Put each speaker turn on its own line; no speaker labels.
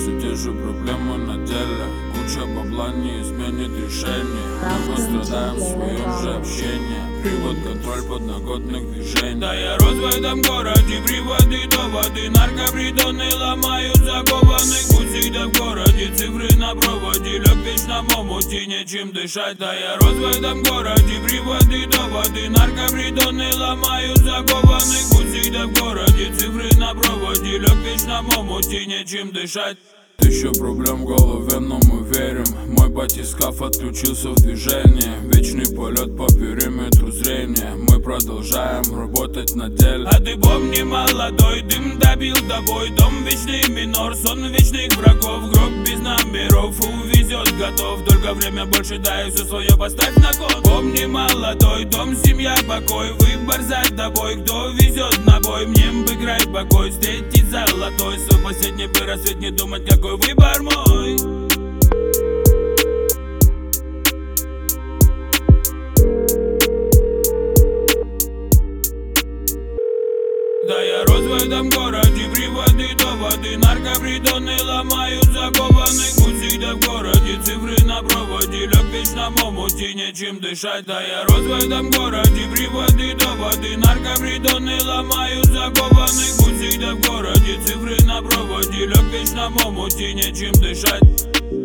все те же проблемы на деле. Куча бабла не изменит решение. Мы пострадаем в своем же общении. Привод, контроль подноготных движений. Да я рос в этом городе, приводы, доводы. Наркопритоны ломают закованных. Будь всегда в городе, цифры на проводе. Лег в вечном омуте, нечем дышать. Да я рос в этом городе, приводы, доводы. Наркопритоны ломают закованных. Будь всегда в городе, цифры на проводе. Лег в вечном омуте, нечем дышать. Тысяча проблем в голове, но мы верим. Мой батискаф отключился в движение. Вечный полет по периметру зрения. Мы продолжаем работать на деле. А ты помни, молодой, дым добил тобой. Дом вечный минор, сон вечных врагов. Гроб без номеров, увезет готов. Только время больше дай, все свое поставь на кон. Помни, молодой, дом, семья, покой. Выбор за тобой, кто везет на бой. Мне бы играть покой, встретить золотой. Свой последний бы рассвет, не думать, какой выбор мой. Да я рос в этом городе, приводы, доводы. Наркопритоны ломают закованных. Будь всегда в городе, цифры на проводе. Лег в вечном омуте, нечем дышать. Да я рос в этом городе, приводы, доводы. Наркопритоны ломают закованных. Будь всегда в городе, цифры на проводе. Лег в вечном омуте, нечем дышать.